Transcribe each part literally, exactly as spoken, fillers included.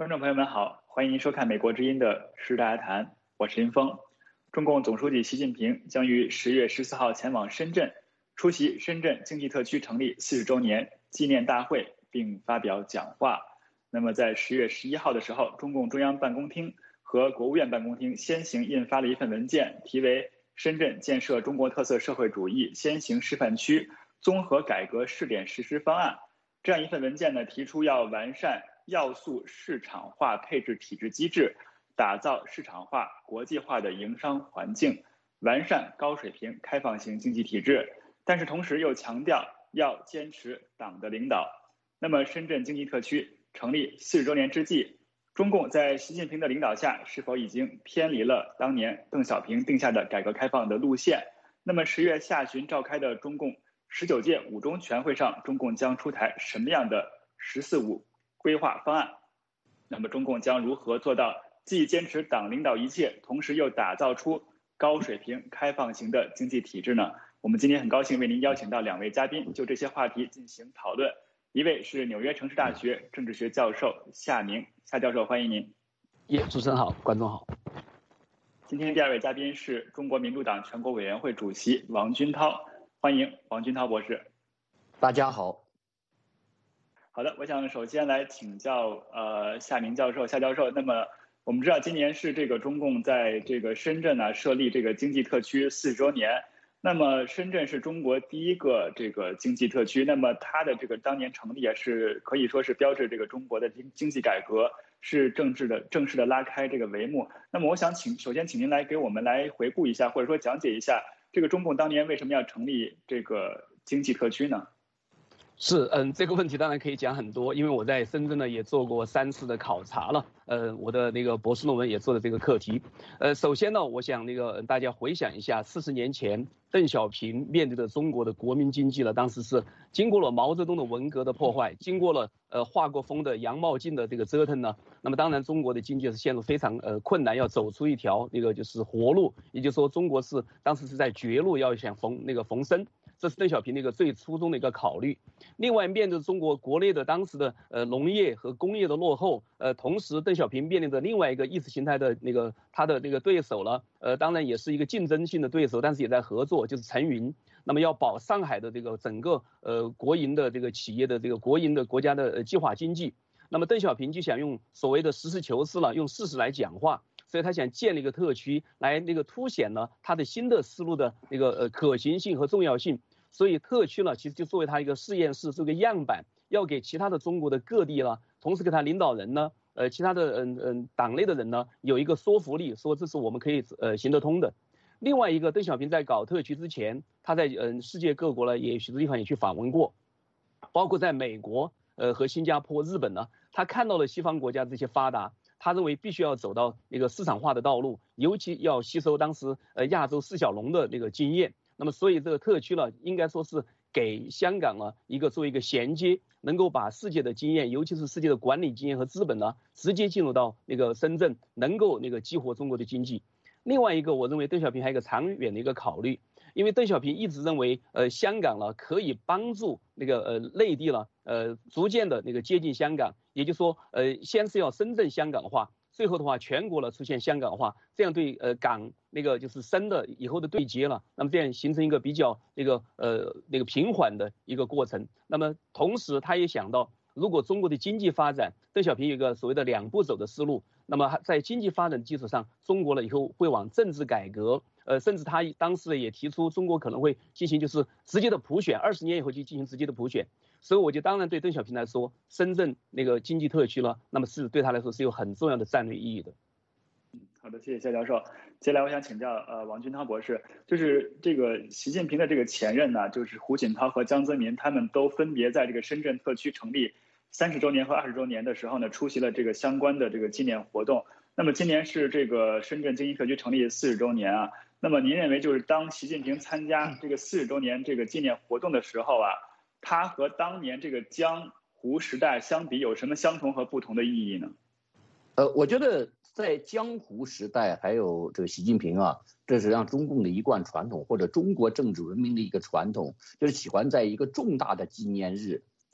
观众朋友们好，欢迎收看美国之音的《时大家谈》，我是林峰。中共总书记习近平将于十月十四号前往深圳，出席深圳经济特区成立四十周年纪念大会，并发表讲话。那么在十月十一号的时候，中共中央办公厅和国务院办公厅先行印发了一份文件，题为《深圳建设中国特色社会主义先行示范区综合改革试点实施方案》。这样一份文件呢，提出要完善要素市场化配置体制机制，打造市场化国际化的营商环境，完善高水平开放型经济体制。但是同时又强调要坚持党的领导。那么深圳经济特区成立四十周年之际，中共在习近平的领导下，是否已经偏离了当年邓小平定下的改革开放的路线？那么十月下旬召开的中共十九届五中全会上，中共将出台什么样的十四五规划方案？那么中共将如何做到既坚持党领导一切，同时又打造出高水平开放型的经济体制呢？我们今天很高兴为您邀请到两位嘉宾，就这些话题进行讨论。一位是纽约城市大学政治学教授夏明，夏教授，欢迎您。 耶，主持人好，观众好。 今天第二位嘉宾是中国民主党全国委员会主席王军涛，欢迎王军涛博士。 大家好。 好的，我想首先来请教呃夏明教授、夏教授。那么我们知道今年是这个中共在这个深圳呢设立这个经济特区四十周年。那么深圳是中国第一个这个经济特区，那么它的这个当年成立也是可以说是标志这个中国的经经济改革，是政治的正式的拉开这个帷幕。那么我想请首先请您来给我们来回顾一下，或者说讲解一下这个中共当年为什么要成立这个经济特区呢？ 是，嗯，这个问题当然可以讲很多，因为我在深圳呢也做过三次的考察了，呃，我的那个博士论文也做了这个课题。呃，首先呢，我想那个大家回想一下，四十年前邓小平面对的中国的国民经济呢，当时是经过了毛泽东的文革的破坏，经过了呃华国锋的杨茂进的这个折腾呢，那么当然中国的经济是陷入非常呃困难，要走出一条那个就是活路，也就是说中国是当时是在绝路，要想逢那个逢生。这是邓小平那个最初衷的一个考虑。另外，面对中国国内的当时的呃农业和工业的落后，呃，同时邓小平面临着另外一个意识形态的那个他的那个对手了，呃，当然也是一个竞争性的对手，但是也在合作，就是陈云。那么要保上海的这个整个呃国营的这个企业的这个国营的国家的呃计划经济。那么邓小平就想用所谓的实事求是了，用事实来讲话。所以他想建立一个特区，来那个凸显了他的新的思路的那个呃可行性和重要性。所以特区呢，其实就作为他一个试验室，这个样板，要给其他的中国的各地呢，同时给他领导人呢，呃，其他的嗯嗯党内的人呢，有一个说服力，说这是我们可以呃行得通的。另外一个，邓小平在搞特区之前，他在嗯世界各国呢，也许多地方也去访问过，包括在美国呃和新加坡、日本呢，他看到了西方国家这些发达。他认为必须要走到那个市场化的道路，尤其要吸收当时呃亚洲四小龙的那个经验。那么，所以这个特区呢，应该说是给香港呢一个作为一个衔接，能够把世界的经验，尤其是世界的管理经验和资本呢，直接进入到那个深圳，能够那个激活中国的经济。另外一个，我认为邓小平还有一个长远的一个考虑，因为邓小平一直认为，呃，香港呢可以帮助那个呃内地呢，呃，逐渐的那个接近香港，也就是说，呃，先是要深圳香港化，最后的话全国呢出现香港化，这样对呃港那个就是深的以后的对接了，那么这样形成一个比较那个呃那个平缓的一个过程。那么同时他也想到，如果中国的经济发展，邓小平有一个所谓的两步走的思路。那么在经济发展基础上，中国呢以后会往政治改革，呃，甚至他当时也提出，中国可能会进行就是直接的普选，二十年以后就进行直接的普选。所以我就当然对邓小平来说，深圳那个经济特区呢，那么是对他来说是有很重要的战略意义的。 好的，谢谢夏教授。接下来我想请教呃王军涛博士，就是这个习近平的这个前任呢，就是胡锦涛和江泽民，他们都分别在这个深圳特区成立三十周年和二十周年的时候呢，出席了这个相关的这个纪念活动。那么今年是这个深圳经济特区成立四十周年啊。那么您认为，就是当习近平参加这个四十周年这个纪念活动的时候啊，他和当年这个江湖时代相比，有什么相同和不同的意义呢？ 呃，我觉得在江湖时代，还有这个习近平啊，这是让中共的一贯传统，或者中国政治文明的一个传统，就是喜欢在一个重大的纪念日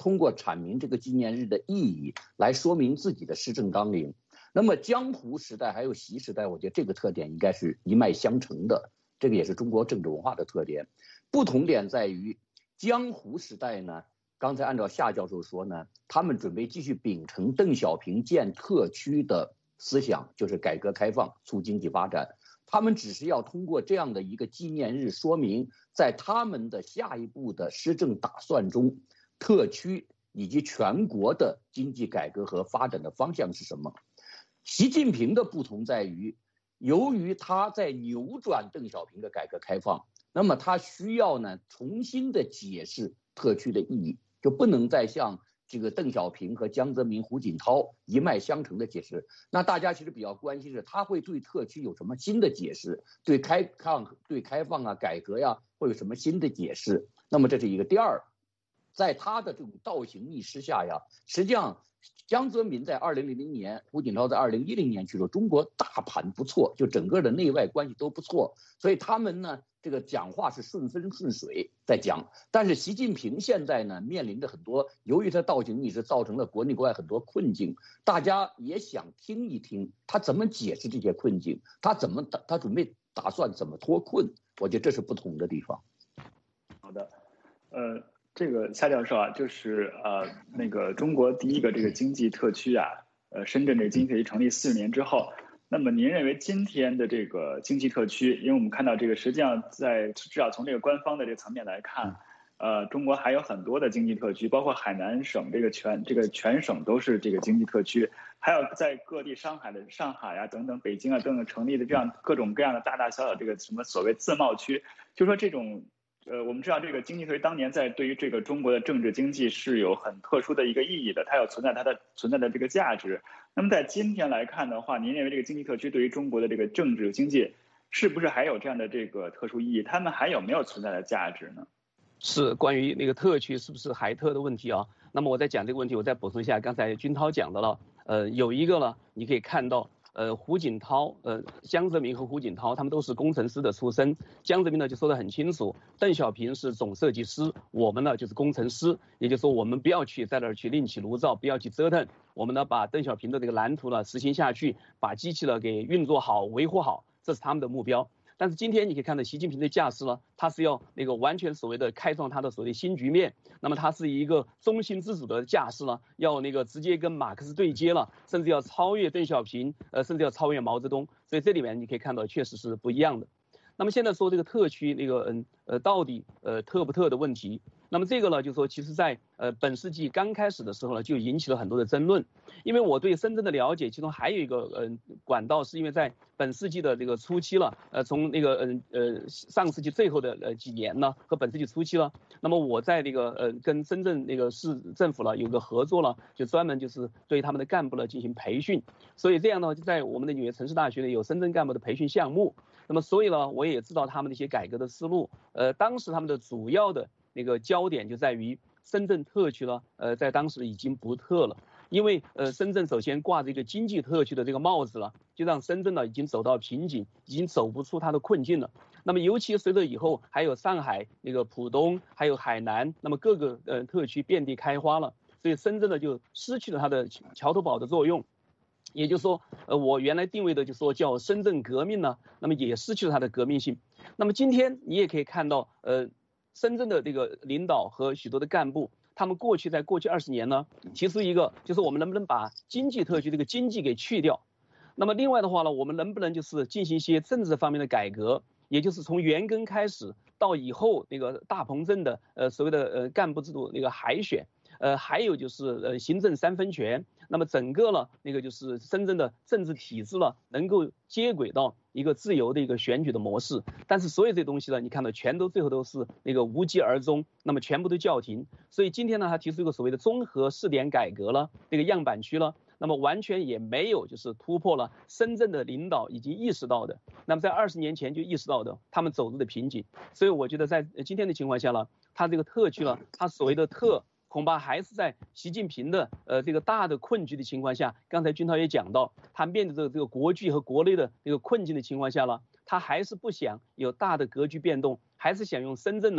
通过阐明这个纪念日的意义来说明自己的施政纲领。那么江湖时代还有习时代，我觉得这个特点应该是一脉相承的，这个也是中国政治文化的特点。不同点在于，江湖时代呢，刚才按照夏教授说呢，他们准备继续秉承邓小平建特区的思想，就是改革开放、促经济发展。他们只是要通过这样的一个纪念日，说明在他们的下一步的施政打算中，特区以及全国的经济改革和发展的方向是什么。习近平的不同在于，由于他在扭转邓小平的改革开放，那么他需要呢重新的解释特区的意义，就不能再像这个邓小平和江泽民、胡锦涛一脉相承的解释。那大家其实比较关心是，他会对特区有什么新的解释？对开放、对开放啊、改革呀、啊，会有什么新的解释？那么这是一个。第二，在他的这种倒行逆施下呀，实际上江泽民在二零零零年，胡锦涛在二零一零年去说，中国大盘不错，就整个的内外关系都不错，所以他们呢，这个讲话是顺风顺水在讲。但是习近平现在呢，面临着很多，由于他倒行逆施，造成了国内国外很多困境，大家也想听一听他怎么解释这些困境，他怎么打，他准备打算怎么脱困。我觉得这是不同的地方。 好的，呃。这个夏教授啊，就是呃那个中国第一个这个经济特区啊，呃深圳这个经济特区成立四十年之后，那么您认为今天的这个经济特区，因为我们看到这个实际上在至少从这个官方的这个层面来看，呃中国还有很多的经济特区，包括海南省这个全这个全省都是这个经济特区，还有在各地上海的上海啊等等北京啊等等成立的这样各种各样的大大小小这个什么所谓自贸区，就说这种。呃，我们知道这个经济特区当年在对于这个中国的政治经济是有很特殊的一个意义的，它有存在它的存在的这个价值。那么在今天来看的话，您认为这个经济特区对于中国的这个政治经济是不是还有这样的这个特殊意义？他们还有没有存在的价值呢？ 是关于那个特区是不是海特的问题啊？那么我在讲这个问题，我再补充一下，刚才军涛讲的了，呃，有一个呢，你可以看到。呃，胡锦涛，呃，江泽民和胡锦涛他们都是工程师的出身。江泽民呢就说得很清楚，邓小平是总设计师，我们呢就是工程师，也就是说我们不要去在那儿去另起炉灶，不要去折腾，我们呢把邓小平的这个蓝图呢实行下去，把机器呢给运作好、维护好，这是他们的目标。但是今天你可以看到习近平的架势呢，他是要那个完全所谓的开创他的所谓新局面，那么他是一个中心自主的架势呢，要那个直接跟马克思对接了，甚至要超越邓小平，呃，甚至要超越毛泽东，所以这里面你可以看到确实是不一样的。那么现在说这个特区那个嗯呃到底呃特不特的问题，那么这个呢就是说其实在呃本世纪刚开始的时候呢就引起了很多的争论，因为我对深圳的了解，其中还有一个嗯、呃、管道是因为在本世纪的这个初期了，呃从那个嗯 呃, 呃上世纪最后的呃几年呢和本世纪初期了，那么我在那个呃跟深圳那个市政府呢有个合作了，就专门就是对他们的干部呢进行培训，所以这样呢就在我们的纽约城市大学呢有深圳干部的培训项目。那么所以呢，我也知道他们的一些改革的思路。呃，当时他们的主要的那个焦点就在于深圳特区呢，呃，在当时已经不特了，因为呃，深圳首先挂着一个经济特区的这个帽子了，就让深圳呢已经走到瓶颈，已经走不出它的困境了。那么尤其随着以后还有上海、那个浦东，还有海南，那么各个呃特区遍地开花了，所以深圳呢就失去了它的桥头堡的作用。也就是说，呃，我原来定位的就说叫深圳革命呢，那么也失去了它的革命性。那么今天你也可以看到，呃，深圳的这个领导和许多的干部，他们过去在过去二十年呢，提出一个就是我们能不能把经济特区这个经济给去掉？那么另外的话呢，我们能不能就是进行一些政治方面的改革，也就是从原根开始到以后那个大鹏镇的呃所谓的呃干部制度那个海选。呃，还有就是呃行政三分权，那么整个呢那个就是深圳的政治体制呢能够接轨到一个自由的一个选举的模式，但是所有这些东西呢，你看到全都最后都是那个无疾而终，那么全部都叫停。所以今天呢，他提出一个所谓的综合试点改革了，那个样板区了，那么完全也没有就是突破了深圳的领导已经意识到的，那么在二十年前就意识到的，他们走入的瓶颈。所以我觉得在今天的情况下呢，他这个特区呢，他所谓的特。恐怕还是在习近平的呃这个大的困局的情况下，刚才军涛也讲到，他面对这个这个国际和国内的这个困境的情况下呢，他还是不想有大的格局变动，还是想用深圳呢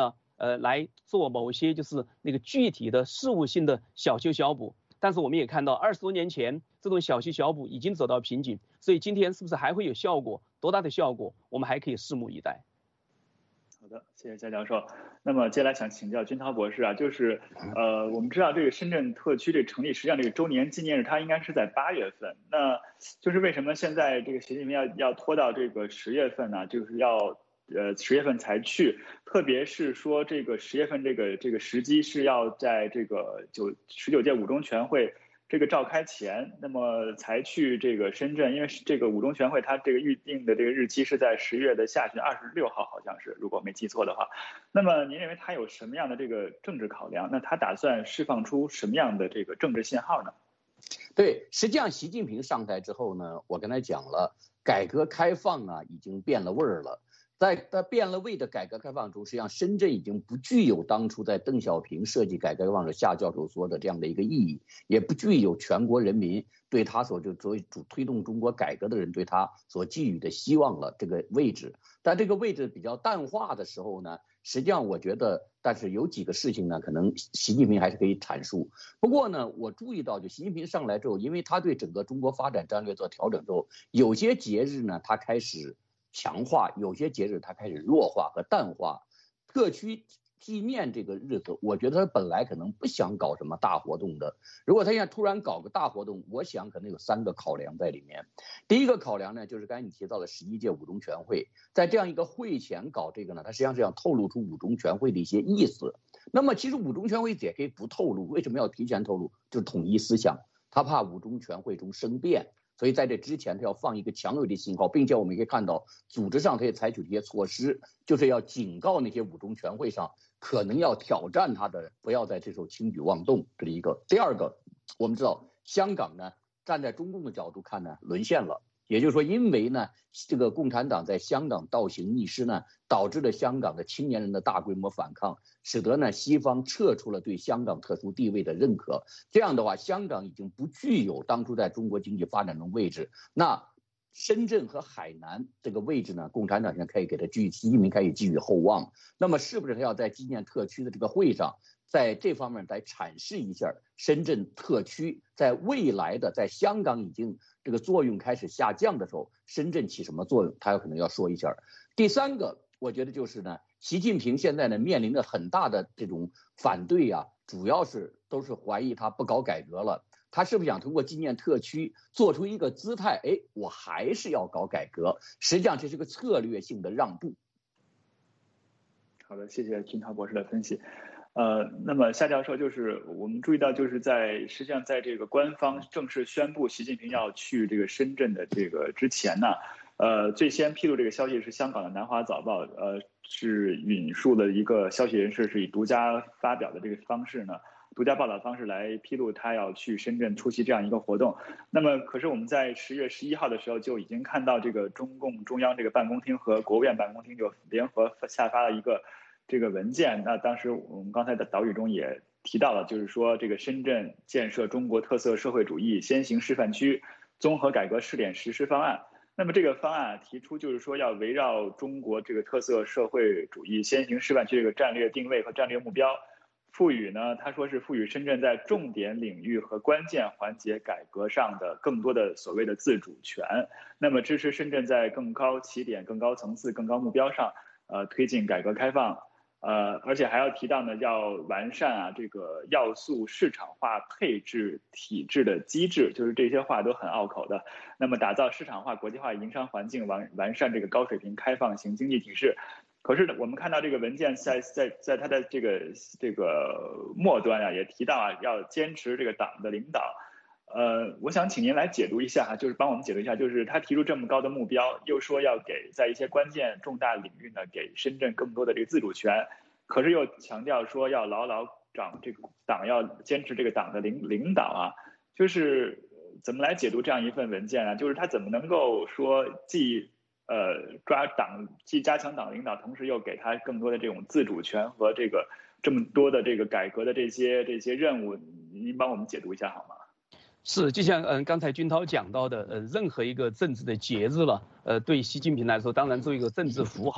呃来做某些就是那个具体的事务性的小修小补。但是我们也看到，二十多年前这种小修小补已经走到瓶颈，所以今天是不是还会有效果？多大的效果，我们还可以拭目以待。 好的，谢谢夏教授。那么接下来想请教军涛博士啊，就是呃，我们知道这个深圳特区这成立，实际上这个周年纪念日它应该是在八月份，那就是为什么现在这个习近平要要拖到这个十月份呢？就是要呃十月份才去，特别是说这个十月份这个这个时机是要在这个九十九届五中全会这个召开前，那么才去这个深圳，因为这个五中全会它这个预定的这个日期是在十月的下旬二十六号，好像是，如果没记错的话。那么您认为它有什么样的这个政治考量？那他打算释放出什么样的这个政治信号呢？ 对，实际上习近平上台之后呢，我刚才讲了，改革开放啊已经变了味儿了。在在变了味的改革开放中，实际上深圳已经不具有当初在邓小平设计改革开放的夏教授说的这样的一个意义，也不具有全国人民对他所就作为主推动中国改革的人对他所寄予的希望了这个位置。但这个位置比较淡化的时候呢，实际上我觉得，但是有几个事情呢，可能习近平还是可以阐述。不过呢，我注意到，就习近平上来之后，因为他对整个中国发展战略做调整之后，有些节日呢，他开始强化，有些节日它开始弱化和淡化。特区纪念这个日子，我觉得他本来可能不想搞什么大活动的，如果他现在突然搞个大活动，我想可能有三个考量在里面。第一个考量呢，就是刚才你提到了十一届五中全会，在这样一个会前搞这个呢，它实际上是想透露出五中全会的一些意思。那么其实五中全会也可以不透露，为什么要提前透露？就是统一思想，他怕五中全会中生变。所以在这之前，他要放一个强有力信号，并且我们可以看到，组织上他也采取一些措施，就是要警告那些五中全会上可能要挑战他的人，不要在这时候轻举妄动。这是一个。第二个，我们知道香港呢，站在中共的角度看呢，沦陷了。也就是说，因为呢，这个共产党在香港倒行逆施呢，导致了香港的青年人的大规模反抗，使得呢西方撤出了对香港特殊地位的认可。这样的话，香港已经不具有当初在中国经济发展中位置。那深圳和海南这个位置呢，共产党现在可以给他寄，习近平可以寄予厚望。那么是不是他要在纪念特区的这个会上，在这方面来阐释一下深圳特区在未来的在香港已经这个作用开始下降的时候，深圳起什么作用，他有可能要说一下。第三个，我觉得就是呢，习近平现在呢面临着很大的这种反对啊，主要是都是怀疑他不搞改革了，他是不是想通过纪念特区做出一个姿态，哎，我还是要搞改革，实际上这是个策略性的让步。 好的，谢谢军涛博士的分析。呃，那么夏教授，就是我们注意到，就是在实际上在这个官方正式宣布习近平要去这个深圳的这个之前呢，呃，最先披露这个消息是香港的南华早报，呃，是引述了一个消息人士是以独家发表的这个方式呢，独家报道方式来披露他要去深圳出席这样一个活动。那么，可是我们在十月十一号的时候就已经看到这个中共中央这个办公厅和国务院办公厅就联合下发了一个这个文件。那当时我们刚才的导语中也提到了，就是说这个深圳建设中国特色社会主义先行示范区综合改革试点实施方案。那么这个方案提出就是说要围绕中国这个特色社会主义先行示范区这个战略定位和战略目标，赋予呢，他说是赋予深圳在重点领域和关键环节改革上的更多的所谓的自主权。那么支持深圳在更高起点、更高层次、更高目标上，呃，推进改革开放。呃，而且还要提到呢，要完善啊这个要素市场化配置体制的机制，就是这些话都很拗口的。那么打造市场化国际化营商环境，完完善这个高水平开放型经济体制。可是我们看到这个文件在在在它的这个这个末端啊，也提到啊，要坚持这个党的领导。呃，我想请您来解读一下哈，就是帮我们解读一下，就是他提出这么高的目标，又说要给在一些关键重大领域呢，给深圳更多的这个自主权，可是又强调说要牢牢掌这个党，要坚持这个党的领领导啊，就是怎么来解读这样一份文件啊？就是他怎么能够说既呃抓党，既加强党领导，同时又给他更多的这种自主权和这个这么多的这个改革的这些这些任务，您帮我们解读一下好吗？ 是，就像嗯刚才军涛讲到的，呃，任何一个政治的节日了，呃，对习近平来说，当然作为一个政治符号，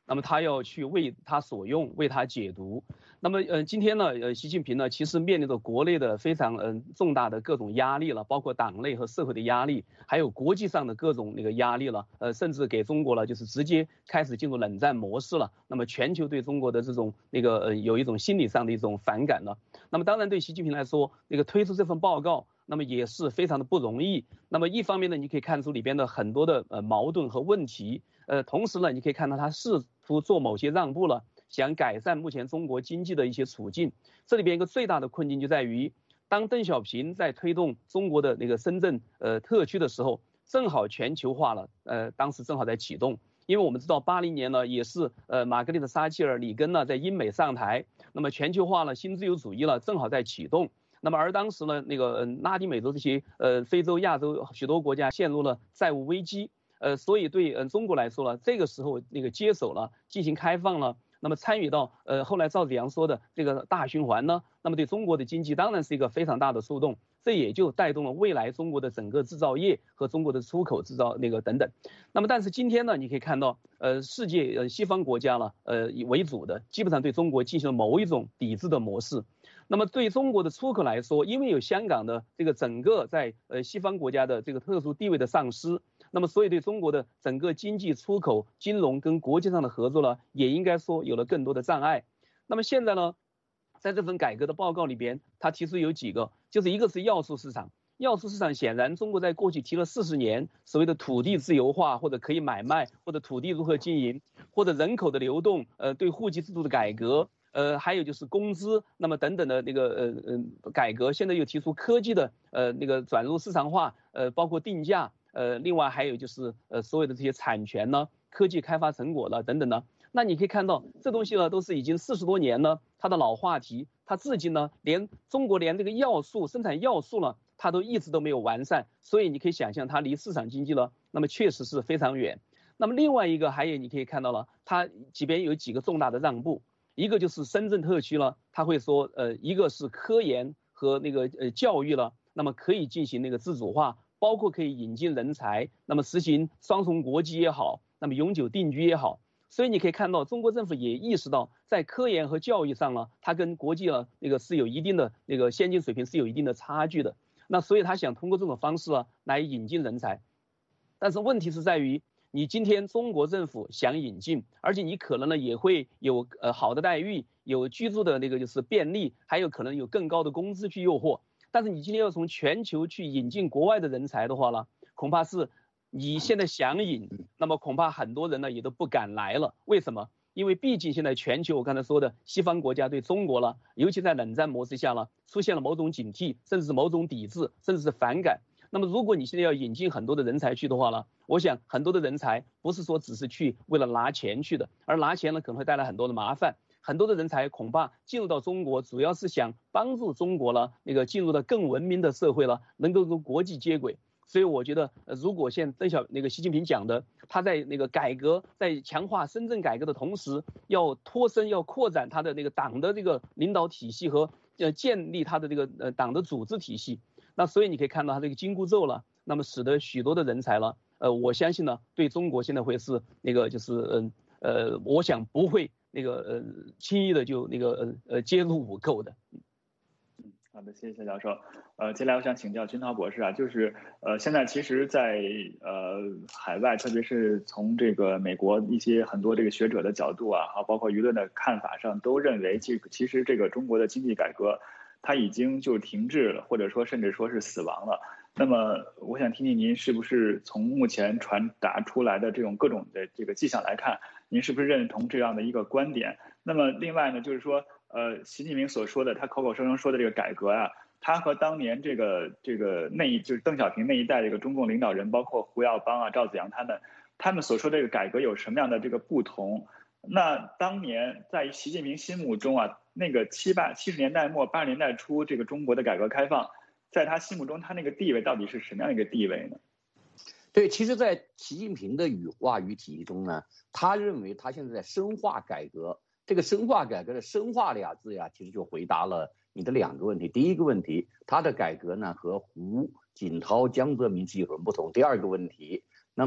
那么他要去为他所用，为他解读。那么呃，今天呢，呃，习近平呢，其实面临着国内的非常嗯、呃、重大的各种压力了，包括党内和社会的压力，还有国际上的各种那个压力了，呃，甚至给中国了就是直接开始进入冷战模式了。那么全球对中国的这种那个呃有一种心理上的一种反感了。那么当然对习近平来说，那个推出这份报告，那么也是非常的不容易。那么一方面呢，你可以看出里边的很多的呃矛盾和问题，呃，同时呢，你可以看到他试图做某些让步了，想改善目前中国经济的一些处境。这里边一个最大的困境就在于，当邓小平在推动中国的那个深圳呃特区的时候，正好全球化了，呃，当时正好在启动。因为我们知道八零年呢，也是呃玛格丽特撒切尔、里根呢在英美上台，那么全球化了、新自由主义了，正好在启动。那么而当时呢，那个拉丁美洲这些呃非洲、亚洲许多国家陷入了债务危机，呃，所以对呃中国来说呢，这个时候那个接手了，进行开放了。那么参与到呃后来赵紫阳说的这个大循环呢，那么对中国的经济当然是一个非常大的触动，这也就带动了未来中国的整个制造业和中国的出口制造那个等等。那么但是今天呢，你可以看到呃世界呃西方国家了呃以为主的，基本上对中国进行了某一种抵制的模式。那么对中国的出口来说，因为有香港的这个整个在呃西方国家的这个特殊地位的丧失，那么所以对中国的整个经济出口、金融跟国际上的合作呢，也应该说有了更多的障碍。那么现在呢，在这份改革的报告里边，他提出有几个，就是一个是要素市场。要素市场显然中国在过去提了四十年所谓的土地自由化，或者可以买卖，或者土地如何经营，或者人口的流动，呃，对户籍制度的改革。呃，还有就是工资，那么等等的那个呃呃改革，现在又提出科技的呃那个转入市场化，呃，包括定价，呃，另外还有就是呃所有的这些产权呢、科技开发成果了等等呢，那你可以看到这东西呢都是已经四十多年呢，它的老话题，它至今呢连中国连这个要素生产要素呢，它都一直都没有完善，所以你可以想象它离市场经济呢，那么确实是非常远。那么另外一个还有你可以看到了，它这边有几个重大的让步。一个就是深圳特区了，他会说，呃，一个是科研和那个呃教育了，那么可以进行那个自主化，包括可以引进人才，那么实行双重国籍也好，那么永久定居也好，所以你可以看到中国政府也意识到，在科研和教育上呢，它跟国际呢那个是有一定的那个先进水平是有一定的差距的，那所以他想通过这种方式啊来引进人才，但是问题是在于。你今天中国政府想引进，而且你可能呢也会有呃好的待遇，有居住的那个就是便利，还有可能有更高的工资去诱惑。但是你今天要从全球去引进国外的人才的话呢，恐怕是你现在想引，那么恐怕很多人呢也都不敢来了。为什么？因为毕竟现在全球我刚才说的西方国家对中国了，尤其在冷战模式下呢，出现了某种警惕，甚至是某种抵制，甚至是反感。那么如果你现在要引进很多的人才去的话呢，我想很多的人才不是说只是去为了拿钱去的，而拿钱呢可能会带来很多的麻烦。很多的人才恐怕进入到中国，主要是想帮助中国了那个进入到更文明的社会了，能够跟国际接轨。所以我觉得，呃，如果现在邓小那个习近平讲的，他在那个改革，在强化深圳改革的同时，要脱身，要扩展他的那个党的这个领导体系和呃建立他的这个呃党的组织体系。那所以你可以看到他这个紧箍咒了，那么使得许多的人才了，呃，我相信呢，对中国现在会是那个就是嗯呃, 呃，我想不会那个呃轻易的就那个呃呃接入五购的。 好的，谢谢教授。呃，接下来我想请教军涛博士啊，就是呃，现在其实在，在呃海外，特别是从这个美国一些很多这个学者的角度啊，哈，包括舆论的看法上，都认为其其实这个中国的经济改革，它已经就停滞了，或者说甚至说是死亡了。那么，我想听听您是不是从目前传达出来的这种各种的这个迹象来看，您是不是认同这样的一个观点？那么，另外呢，就是说。呃，习近平所说的，他口口声声说的这个改革啊，他和当年这个这个那一就是邓小平那一代这个中共领导人，包括胡耀邦啊、赵紫阳他们，他们所说的这个改革有什么样的这个不同？那当年在习近平心目中啊，那个七八七十年代末八十年代初这个中国的改革开放，在他心目中他那个地位到底是什么样一个地位呢？ 对，其实，在习近平的语话语体系中呢，他认为他现在在深化改革。这个深化改革的深化俩字呀，其实就回答了你的两个问题。第一个问题，他的改革呢和胡锦涛、江泽民是有什么不同？第二个问题，那么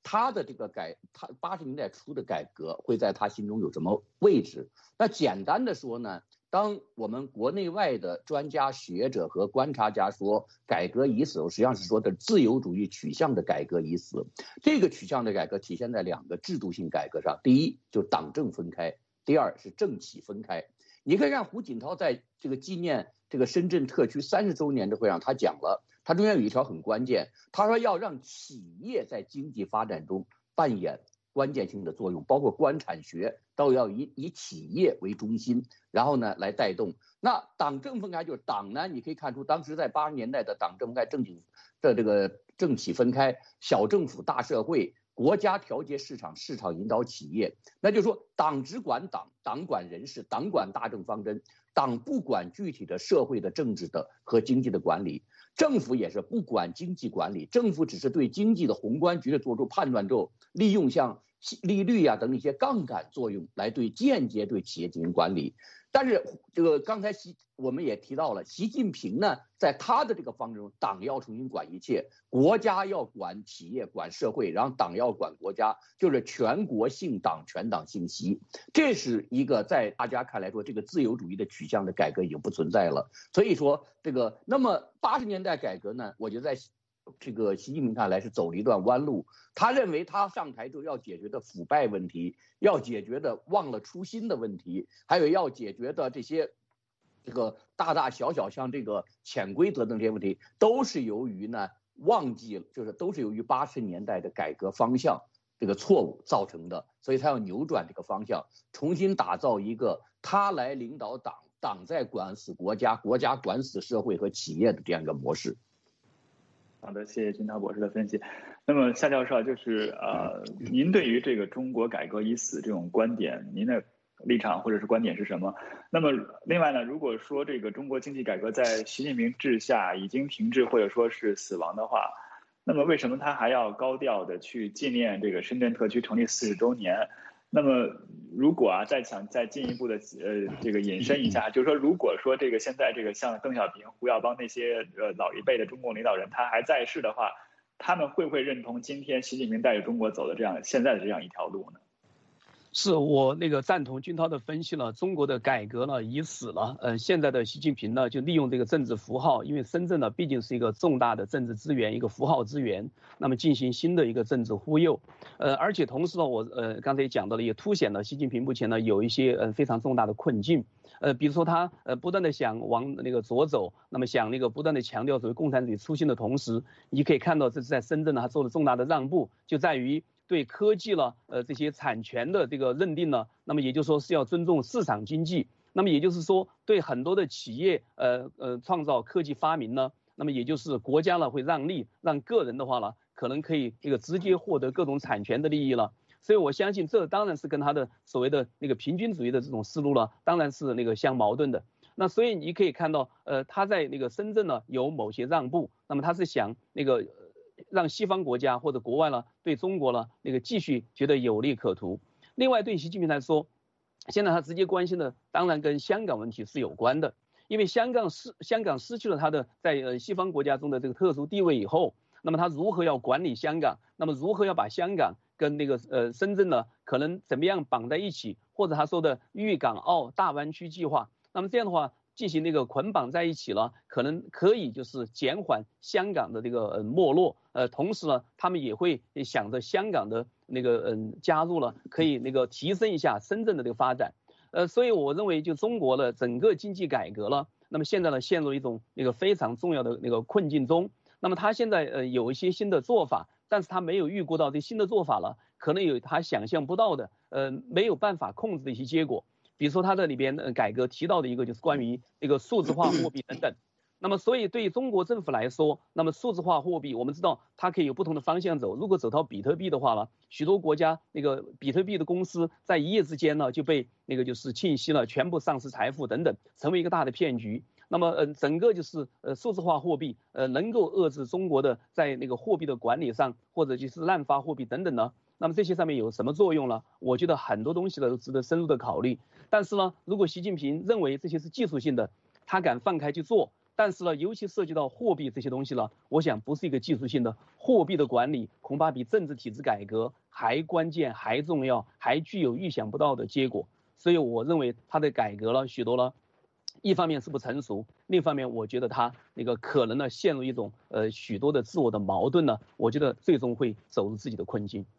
他的这个改，他八十年代初的改革会在他心中有什么位置？那简单的说呢，当我们国内外的专家学者和观察家说改革已死，实际上是说的自由主义取向的改革已死。这个取向的改革体现在两个制度性改革上，第一就是党政分开，第二是政企分开。你可以看胡锦涛在这个纪念这个深圳特区三十周年的会上，他讲了，他中间有一条很关键，他说要让企业在经济发展中扮演关键性的作用，包括官产学都要以以企业为中心，然后呢来带动。那党政分开就是党呢，你可以看出当时在八十年代的党政分开，政企的这个政企分开，小政府大社会。国家调节市场，市场引导企业，那就是说党只管党，党管人事，党管大政方针，党不管具体的社会的政治的和经济的管理，政府也是不管经济管理，政府只是对经济的宏观局势做出判断之后，利用像利率啊等一些杠杆作用来对间接对企业进行管理。但是这个刚才习我们也提到了，习近平呢，在他的这个方针中，党要重新管一切，国家要管企业、管社会，然后党要管国家，就是全国姓党，全党姓习。这是一个在大家看来说，这个自由主义的取向的改革已经不存在了。所以说，这个那么八十年代改革呢，我觉得在这个习近平看来是走了一段弯路。他认为他上台之后要解决的腐败问题，要解决的忘了初心的问题，还有要解决的这些这个大大小小像这个潜规则等这些问题，都是由于呢忘记了，就是都是由于八十年代的改革方向这个错误造成的。所以他要扭转这个方向，重新打造一个他来领导党，党在管死国家，国家管死社会和企业的这样一个模式。 好的，谢谢金涛博士的分析。那么夏教授，就是呃，您对于这个中国改革已死这种观点，您的立场或者是观点是什么？那么另外呢，如果说这个中国经济改革在习近平治下已经停滞或者说是死亡的话，那么为什么他还要高调的去纪念这个深圳特区成立四十周年？那么如果啊，再想再进一步的呃这个引申一下，就是说，如果说这个现在这个像邓小平、胡耀邦那些呃老一辈的中共领导人他还在世的话，他们会不会认同今天习近平带着中国走的这样现在的这样一条路呢？ 是我那个赞同军涛的分析了，中国的改革呢已死了，呃，现在的习近平呢就利用这个政治符号，因为深圳呢毕竟是一个重大的政治资源，一个符号资源，那么进行新的一个政治忽悠，呃，而且同时呢，我呃刚才也讲到了，也凸显了习近平目前呢有一些呃非常重大的困境，呃，比如说他呃不断的想往那个左走，那么想那个不断的强调所谓共产主义初心的同时，你可以看到这是在深圳呢他做了重大的让步，就在于对科技了，呃，这些产权的这个认定呢，那么也就是说是要尊重市场经济，那么也就是说对很多的企业，呃呃，创造科技发明呢，那么也就是国家呢会让利，让个人的话呢，可能可以这个直接获得各种产权的利益了。所以我相信这当然是跟他的所谓的那个平均主义的这种思路呢，当然是那个相矛盾的。那所以你可以看到，呃，他在那个深圳呢有某些让步，那么他是想那个。让西方国家或者国外呢对中国呢那个继续觉得有利可图。另外对习近平来说，现在他直接关心的当然跟香港问题是有关的，因为香港失香港失去了他的在呃西方国家中的这个特殊地位以后，那么他如何要管理香港，那么如何要把香港跟那个呃深圳呢可能怎么样绑在一起，或者他说的粤港澳大湾区计划，那么这样的话进行那个捆绑在一起了，可能可以就是减缓香港的这个呃没落，呃，同时呢，他们也会想着香港的那个嗯加入了，可以那个提升一下深圳的这个发展，呃，所以我认为就中国的整个经济改革了，那么现在呢陷入一种那个非常重要的那个困境中，那么他现在呃有一些新的做法，但是他没有预估到这新的做法了，可能有他想象不到的，呃，没有办法控制的一些结果。比如说它的里边呃改革提到的一个就是关于这个数字化货币等等，那么所以对于中国政府来说，那么数字化货币我们知道它可以有不同的方向走，如果走到比特币的话呢，许多国家那个比特币的公司在一夜之间呢就被那个就是侵袭了，全部丧失财富等等，成为一个大的骗局。那么呃整个就是呃数字化货币呃能够遏制中国的在那个货币的管理上，或者就是滥发货币等等呢？那么这些上面有什么作用呢？我觉得很多东西呢都值得深入的考虑。但是呢，如果习近平认为这些是技术性的，他敢放开去做， 但是呢，尤其涉及到货币这些东西呢，我想不是一个技术性的，货币的管理恐怕比政治体制改革还关键、还重要、还具有预想不到的结果。所以我认为它的改革了许多了，一方面是不成熟，另一方面我觉得它那个可能呢陷入一种呃许多的自我的矛盾呢，我觉得最终会走入自己的困境。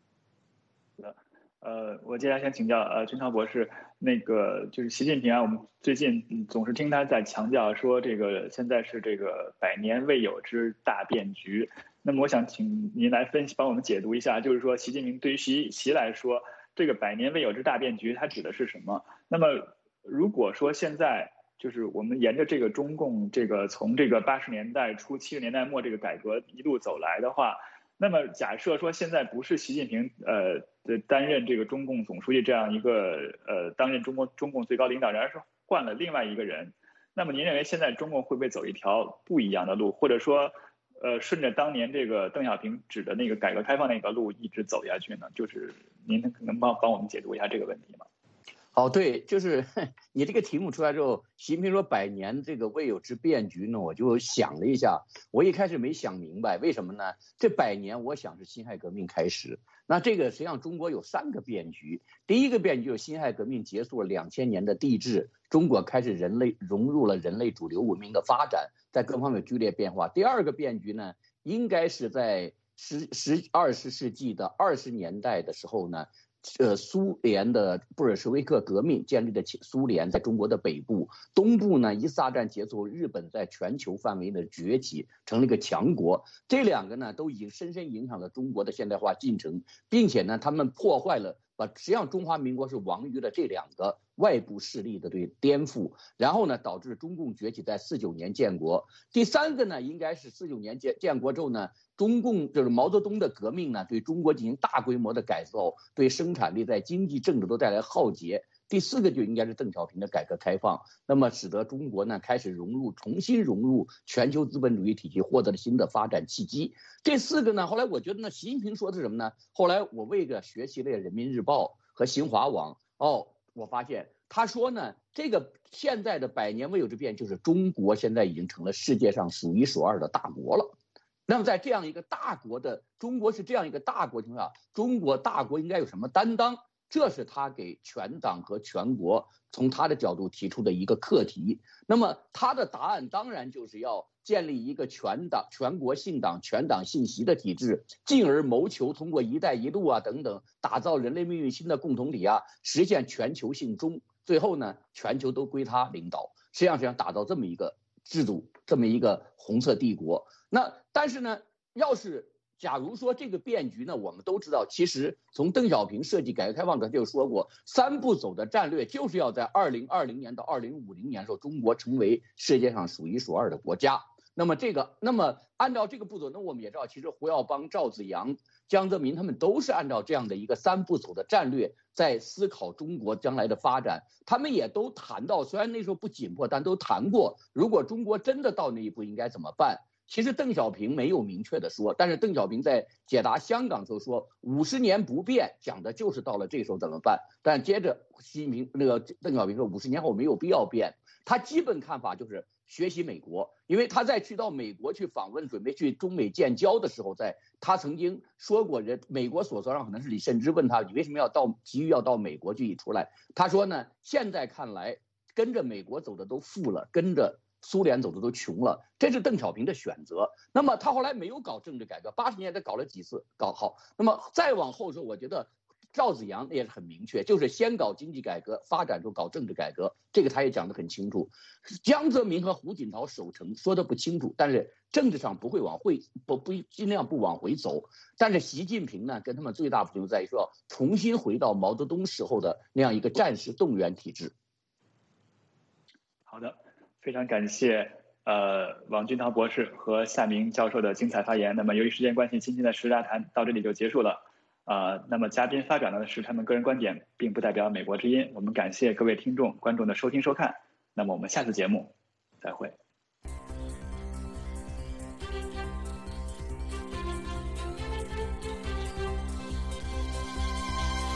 呃，我接下来想请教呃军涛博士，那个就是习近平啊，我们最近总是听他在强调说，这个现在是这个百年未有之大变局。那么我想请您来分析，帮我们解读一下，就是说习近平对于习习来说，这个百年未有之大变局，它指的是什么？那么如果说现在就是我们沿着这个中共这个从这个八十年代初七十年代末这个改革一路走来的话，那么假设说现在不是习近平呃担任这个中共总书记这样一个呃担任中国中共最高领导人，而是换了另外一个人，那么您认为现在中共会不会走一条不一样的路，或者说呃顺着当年这个邓小平指的那个改革开放那个路一直走下去呢？就是您能帮帮我们解读一下这个问题吗？ 哦，对，就是你这个题目出来之后，习近平说百年这个未有之变局呢，我就想了一下，我一开始没想明白，为什么呢？这百年我想是辛亥革命开始，那这个实际上中国有三个变局，第一个变局就是辛亥革命结束了两千年的帝制，中国开始人类融入了人类主流文明的发展，在各方面剧烈变化。第二个变局呢，应该是在十十二十世纪的二十年代的时候呢。呃，苏联的布尔什维克革命建立的苏联在中国的北部，东部呢，一次大战结束，日本在全球范围的崛起，成了一个强国。这两个呢，都已经深深影响了中国的现代化进程，并且呢，他们破坏了，把实际上中华民国是亡于了这两个外部势力的对颠覆，然后呢，导致中共崛起，在四九年建国。第三个呢，应该是四九年建建国之后呢。中共就是毛泽东的革命呢，对中国进行大规模的改造，对生产力在经济政治都带来浩劫。第四个就应该是邓小平的改革开放，那么使得中国呢开始融入，重新融入全球资本主义体系，获得了新的发展契机。这四个呢，后来我觉得呢，习近平说的是什么呢？后来我为了学习了人民日报和新华网，哦，我发现他说呢，这个现在的百年未有之变，就是中国现在已经成了世界上数一数二的大国了。那么在这样一个大国的中国是这样一个大国情况下，中国大国应该有什么担当？这是他给全党和全国从他的角度提出的一个课题。那么他的答案当然就是要建立一个全党、全国信党、全党信习的体制，进而谋求通过“一带一路”啊等等，打造人类命运新的共同体啊，实现全球性中，最后呢，全球都归他领导。实际上是想打造这么一个制度，这么一个红色帝国。那但是呢，要是假如说这个变局呢，我们都知道，其实从邓小平设计改革开放的就说过，三步走的战略就是要在二零二零年到二零五零年的时候，中国成为世界上数一数二的国家。那么这个，那么按照这个步骤，那我们也知道，其实胡耀邦、赵紫阳、江泽民他们都是按照这样的一个三步走的战略在思考中国将来的发展。他们也都谈到，虽然那时候不紧迫，但都谈过，如果中国真的到那一步应该怎么办。其实邓小平没有明确的说，但是邓小平在解答香港时候说，五十年不变，讲的就是到了这时候怎么办。但接着习近平那个邓小平说，五十年后没有必要变。他基本看法就是学习美国，因为他在去到美国去访问，准备去中美建交的时候，在他曾经说过，人美国所说上可能是李慎之问他，你为什么要到急于要到美国去出来？他说呢，现在看来跟着美国走的都富了，跟着苏联走的都穷了，这是邓小平的选择。那么他后来没有搞政治改革，八十年代搞了几次搞好。那么再往后说，我觉得赵紫阳也是很明确，就是先搞经济改革，发展出搞政治改革，这个他也讲得很清楚。江泽民和胡锦涛守成说的不清楚，但是政治上不会往回不不尽量不往回走。但是习近平呢，跟他们最大不同在于说，重新回到毛泽东时候的那样一个战时动员体制。 好的。非常感谢呃王军涛博士和夏明教授的精彩发言。那么由于时间关系，今天的时事大谈到这里就结束了。呃，那么嘉宾发表的是他们个人观点，并不代表美国之音。我们感谢各位听众观众的收听收看。那么我们下次节目再会。